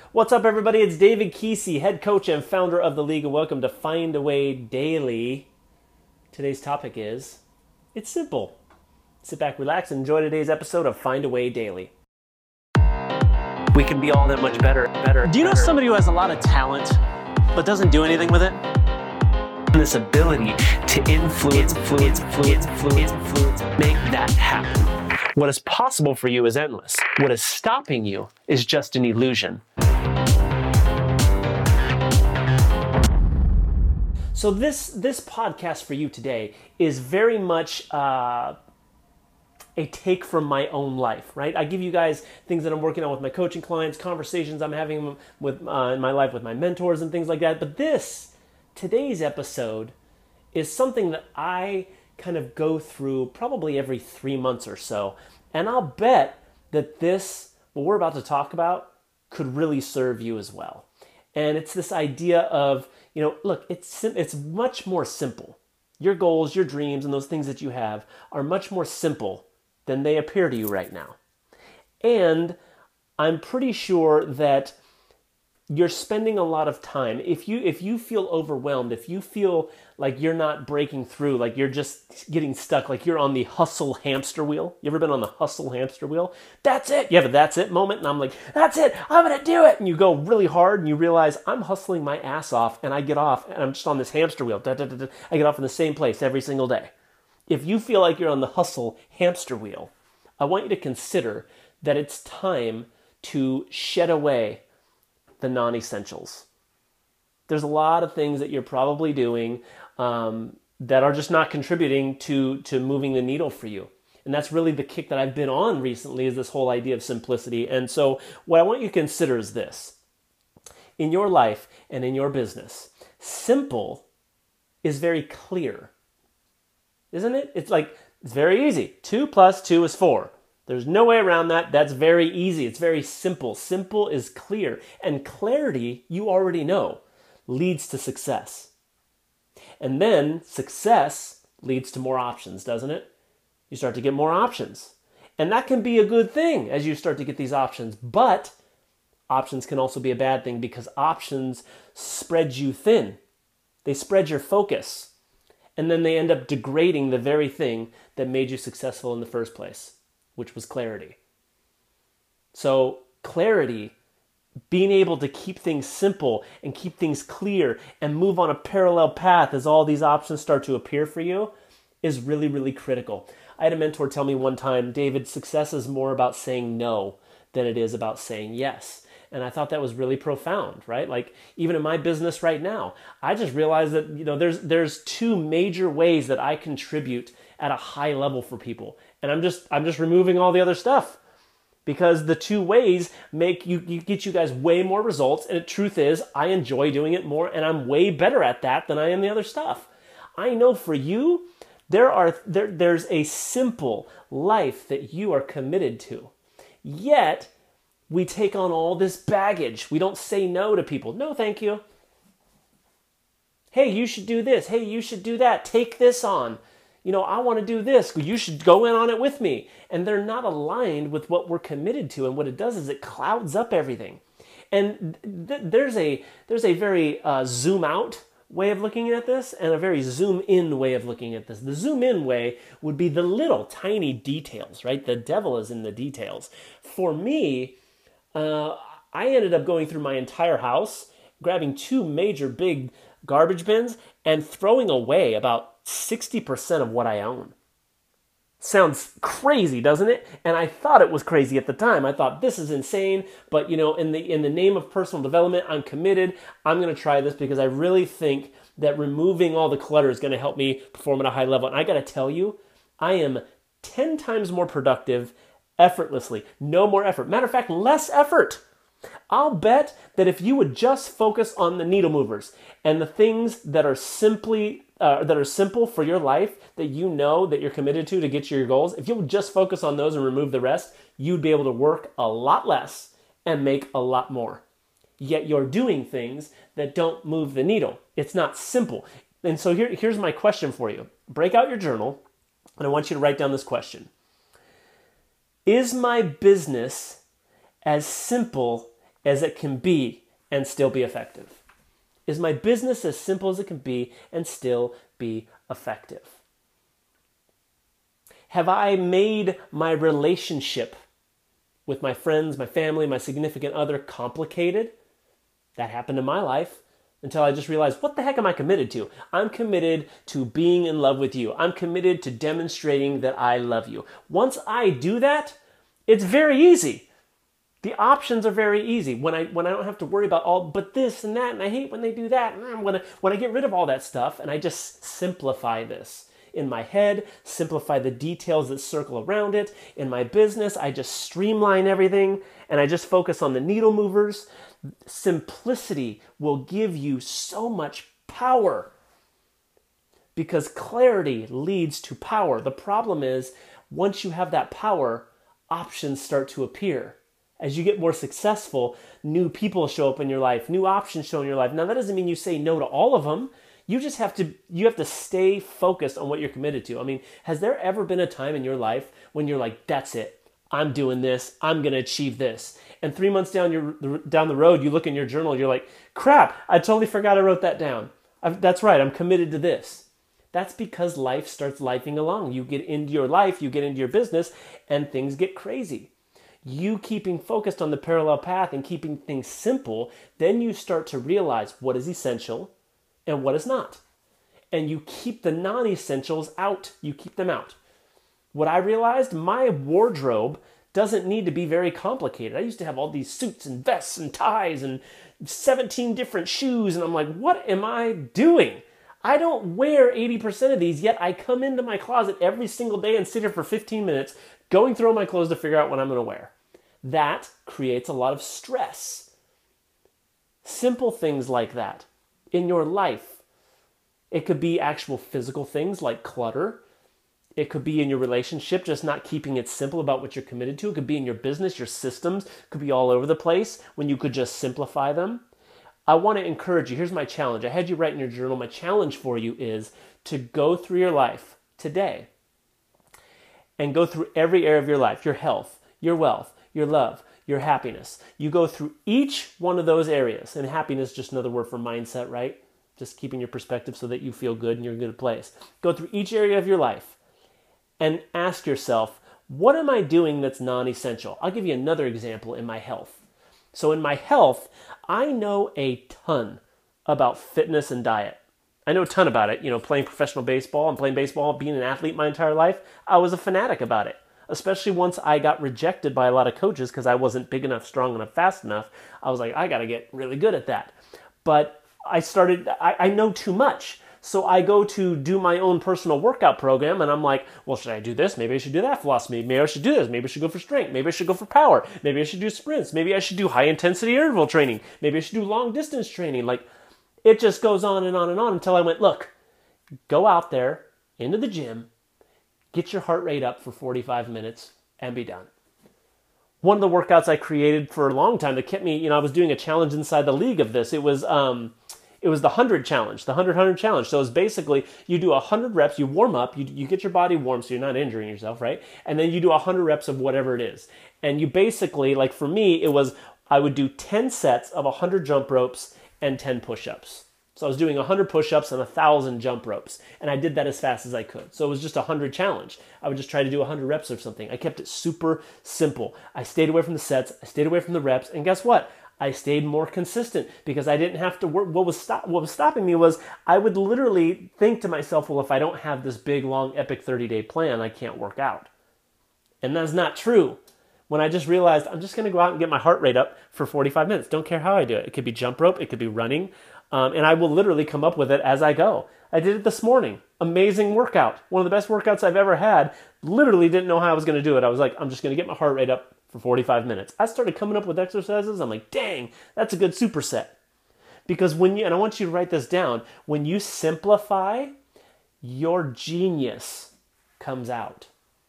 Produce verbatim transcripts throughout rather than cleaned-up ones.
What's up, everybody? It's David Kesey, head coach and founder of the league, and welcome to Find a Way Daily. Today's topic is, it's simple. Sit back, relax, and enjoy today's episode of Find a Way Daily. We can be all that much better, better. Do you know better. somebody who has a lot of talent but doesn't do anything with it? This ability to influence, influence, influence, influence, influence, make that happen. What is possible for you is endless. What is stopping you is just an illusion. So this this podcast for you today is very much uh, a take from my own life, right? I give you guys things that I'm working on with my coaching clients, conversations I'm having with uh, in my life with my mentors and things like that. But this, today's episode, is something that I kind of go through probably every three months or so. And I'll bet that this, what we're about to talk about, could really serve you as well. And it's this idea of, you know, look, it's it's much more simple. Your goals, your dreams, and those things that you have are much more simple than they appear to you right now. And I'm pretty sure that you're spending a lot of time. If you if you feel overwhelmed, if you feel like you're not breaking through, like you're just getting stuck, like you're on the hustle hamster wheel. You ever been on the hustle hamster wheel? That's it. You have a that's it moment, and I'm like, that's it. I'm going to do it. And you go really hard, and you realize I'm hustling my ass off, and I get off, and I'm just on this hamster wheel. Da, da, da, da. I get off in the same place every single day. If you feel like you're on the hustle hamster wheel, I want you to consider that it's time to shed away the non-essentials. There's a lot of things that you're probably doing um, that are just not contributing to, to moving the needle for you. And that's really the kick that I've been on recently, is this whole idea of simplicity. And so what I want you to consider is this. In your life and in your business, simple is very clear. Isn't it? It's like, it's very easy. Two plus two is four. There's no way around that. That's very easy. It's very simple. Simple is clear. And clarity, you already know, leads to success. And then success leads to more options, doesn't it? You start to get more options. And that can be a good thing as you start to get these options. But options can also be a bad thing, because options spread you thin. They spread your focus. And then they end up degrading the very thing that made you successful in the first place, which was clarity. So clarity, being able to keep things simple and keep things clear and move on a parallel path as all these options start to appear for you, is really, really critical. I had a mentor tell me one time, David, success is more about saying no than it is about saying yes. And I thought that was really profound, right? Like, even in my business right now, I just realized that, you know, there's there's two major ways that I contribute at a high level for people. And I'm just I'm just removing all the other stuff, because the two ways make you, you get you guys way more results. And the truth is, I enjoy doing it more, and I'm way better at that than I am the other stuff. I know for you, there are there there's a simple life that you are committed to. Yet we take on all this baggage. We don't say no to people. No, thank you. Hey, you should do this. Hey, you should do that. Take this on. You know, I want to do this. You should go in on it with me. And they're not aligned with what we're committed to. And what it does is it clouds up everything. And th- there's a there's a very uh, zoom out way of looking at this, and a very zoom in way of looking at this. The zoom in way would be the little tiny details, right? The devil is in the details. For me, uh, I ended up going through my entire house, grabbing two major big garbage bins, and throwing away about sixty percent of what I own. Sounds crazy, doesn't it? And I thought it was crazy at the time. I thought, this is insane, but you know, in the in the name of personal development, I'm committed. I'm going to try this because I really think that removing all the clutter is going to help me perform at a high level. And I got to tell you, I am ten times more productive effortlessly. No more effort. Matter of fact, less effort. I'll bet that if you would just focus on the needle movers and the things that are simply uh, that are simple for your life, that you know that you're committed to to get to your goals, if you would just focus on those and remove the rest, you'd be able to work a lot less and make a lot more. Yet you're doing things that don't move the needle. It's not simple. And so here, here's my question for you. Break out your journal, and I want you to write down this question. Is my business as simple as it can be and still be effective? Is my business as simple as it can be and still be effective? Have I made my relationship with my friends, my family, my significant other complicated? That happened in my life until I just realized, what the heck am I committed to? I'm committed to being in love with you. I'm committed to demonstrating that I love you. Once I do that, it's very easy. The options are very easy when I when I don't have to worry about all but this and that, and I hate when they do that. And when I, when I get rid of all that stuff and I just simplify this in my head, simplify the details that circle around it. In my business, I just streamline everything and I just focus on the needle movers. Simplicity will give you so much power because clarity leads to power. The problem is, once you have that power, options start to appear. As you get more successful, new people show up in your life, new options show in your life. Now, that doesn't mean you say no to all of them. You just have to you have to stay focused on what you're committed to. I mean, has there ever been a time in your life when you're like, that's it, I'm doing this, I'm going to achieve this. And three months down your down the road, you look in your journal, you're like, crap, I totally forgot I wrote that down. I've, that's right, I'm committed to this. That's because life starts lifing along. You get into your life, you get into your business, and things get crazy. You keeping focused on the parallel path and keeping things simple, then you start to realize what is essential and what is not. And you keep the non-essentials out. You keep them out. What I realized, my wardrobe doesn't need to be very complicated. I used to have all these suits and vests and ties and seventeen different shoes, and I'm like, what am I doing? I don't wear eighty percent of these, yet I come into my closet every single day and sit here for fifteen minutes going through my clothes to figure out what I'm going to wear. That creates a lot of stress. Simple things like that in your life. It could be actual physical things like clutter. It could be in your relationship, just not keeping it simple about what you're committed to. It could be in your business, your systems could be all over the place when you could just simplify them. I want to encourage you. Here's my challenge. I had you write in your journal. My challenge for you is to go through your life today and go through every area of your life, your health, your wealth, your love, your happiness. You go through each one of those areas. And happiness is just another word for mindset, right? Just keeping your perspective so that you feel good and you're in a good place. Go through each area of your life and ask yourself, what am I doing that's non-essential? I'll give you another example in my health. So in my health, I know a ton about fitness and diet. I know a ton about it. You know, playing professional baseball and playing baseball, being an athlete my entire life, I was a fanatic about it. Especially once I got rejected by a lot of coaches because I wasn't big enough, strong enough, fast enough. I was like, I got to get really good at that. But I started, I, I know too much. So I go to do my own personal workout program and I'm like, well, should I do this? Maybe I should do that philosophy. Maybe I should do this. Maybe I should go for strength. Maybe I should go for power. Maybe I should do sprints. Maybe I should do high intensity interval training. Maybe I should do long distance training. Like, it just goes on and on and on until I went, look, go out there into the gym, get your heart rate up for forty-five minutes and be done. One of the workouts I created for a long time that kept me, you know, I was doing a challenge inside the league of this. It was, um, It was the one hundred challenge, the one hundred one hundred challenge. So it's basically you do one hundred reps, you warm up, you you get your body warm so you're not injuring yourself, right? And then you do one hundred reps of whatever it is. And you basically, like for me, it was I would do ten sets of one hundred jump ropes and ten push-ups. So I was doing one hundred push-ups and one thousand jump ropes. And I did that as fast as I could. So it was just a one hundred challenge. I would just try to do one hundred reps or something. I kept it super simple. I stayed away from the sets. I stayed away from the reps. And guess what? I stayed more consistent because I didn't have to work. What was stop, what was stopping me was I would literally think to myself, well, if I don't have this big, long, epic thirty-day plan, I can't work out. And that's not true. When I just realized I'm just going to go out and get my heart rate up for forty-five minutes. Don't care how I do it. It could be jump rope. It could be running. Um, and I will literally come up with it as I go. I did it this morning. Amazing workout. One of the best workouts I've ever had. Literally didn't know how I was going to do it. I was like, I'm just going to get my heart rate up for forty-five minutes. I started coming up with exercises. I'm like, dang, that's a good superset. Because when you, and I want you to write this down, when you simplify, your genius comes out.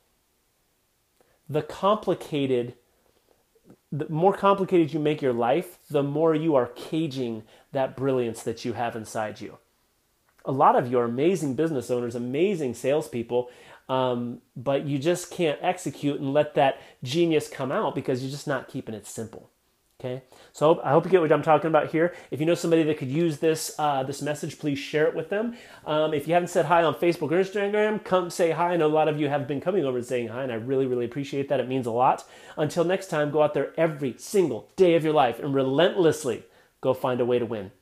The complicated, the more complicated you make your life, the more you are caging that brilliance that you have inside you. A lot of you are amazing business owners, amazing salespeople, Um, but you just can't execute and let that genius come out because you're just not keeping it simple. Okay, so I hope you get what I'm talking about here. If you know somebody that could use this uh, this message, please share it with them. Um, if you haven't said hi on Facebook or Instagram, come say hi. I know a lot of you have been coming over and saying hi, and I really, really appreciate that. It means a lot. Until next time, go out there every single day of your life and relentlessly go find a way to win.